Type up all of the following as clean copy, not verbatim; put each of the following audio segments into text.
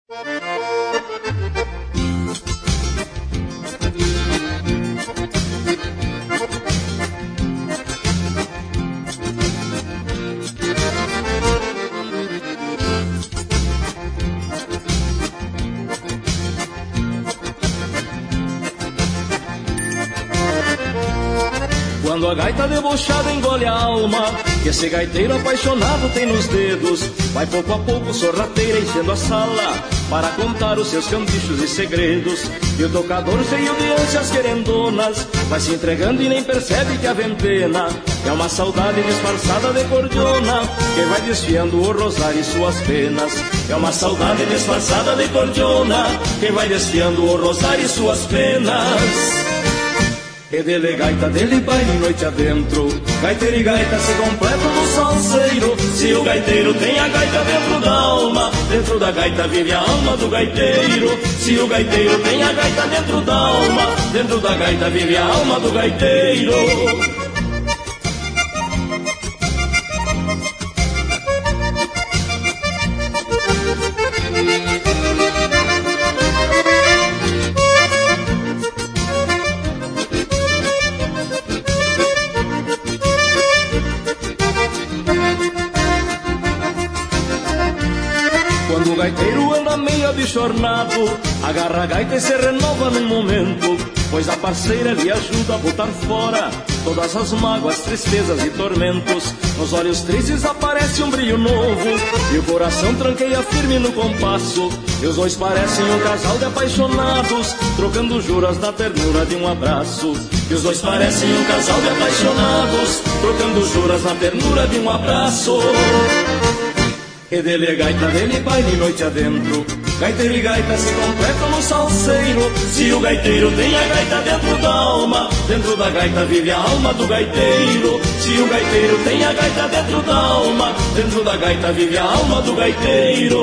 Quando a gaita debochada engole a alma, que esse gaiteiro apaixonado tem nos dedos, vai pouco a pouco sorrateira enchendo a sala, para contar os seus cambichos e segredos. E o tocador cheio de ânsias querendonas, vai se entregando e nem percebe que a ventena é uma saudade disfarçada de cordiona, que vai desfiando o rosário e suas penas. É uma saudade disfarçada de cordiona, que vai desfiando o rosário e suas penas. E dele gaita, dele baile noite adentro, gaiteiro e gaita se completam no salseiro. Se o gaiteiro tem a gaita dentro da alma, dentro da gaita vive a alma do gaiteiro. Se o gaiteiro tem a gaita dentro da alma, dentro da gaita vive a alma do gaiteiro. Quando o gaiteiro anda meio abichornado, agarra a gaita e se renova num momento, pois a parceira lhe ajuda a botar fora todas as mágoas, tristezas e tormentos. Nos olhos tristes aparece um brilho novo, e o coração tranqueia firme no compasso. E os dois parecem um casal de apaixonados, trocando juras na ternura de um abraço. E os dois parecem um casal de apaixonados, trocando juras na ternura de um abraço. E dele gaita, dele baile noite adentro, gaiteiro e gaita se completam no salseiro. Se o gaiteiro tem a gaita dentro da alma, dentro da gaita vive a alma do gaiteiro. Se o gaiteiro tem a gaita dentro da alma, dentro da gaita vive a alma do gaiteiro.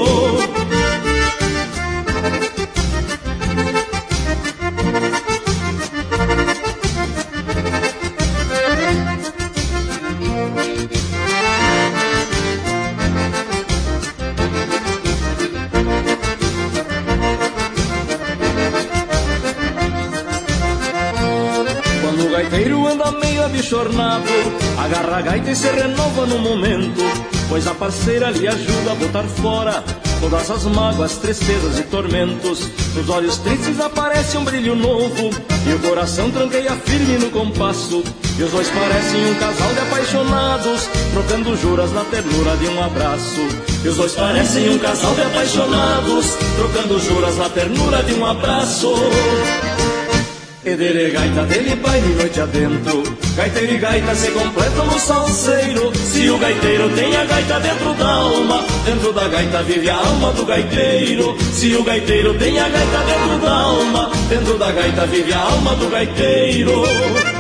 Quando o gaiteiro anda meio abichornado, agarra a gaita e se renova no momento, pois a parceira lhe ajuda a botar fora todas as mágoas, tristezas e tormentos. Nos olhos tristes aparece um brilho novo, e o coração tranqueia firme no compasso. E os dois parecem um casal de apaixonados, trocando juras na ternura de um abraço. E os dois parecem um casal de apaixonados, trocando juras na ternura de um abraço. E dele gaita, dele baile noite adentro, gaiteiro e gaita se completam no salseiro. Se o gaiteiro tem a gaita dentro da alma, dentro da gaita vive a alma do gaiteiro. Se o gaiteiro tem a gaita dentro da alma, dentro da gaita vive a alma do gaiteiro.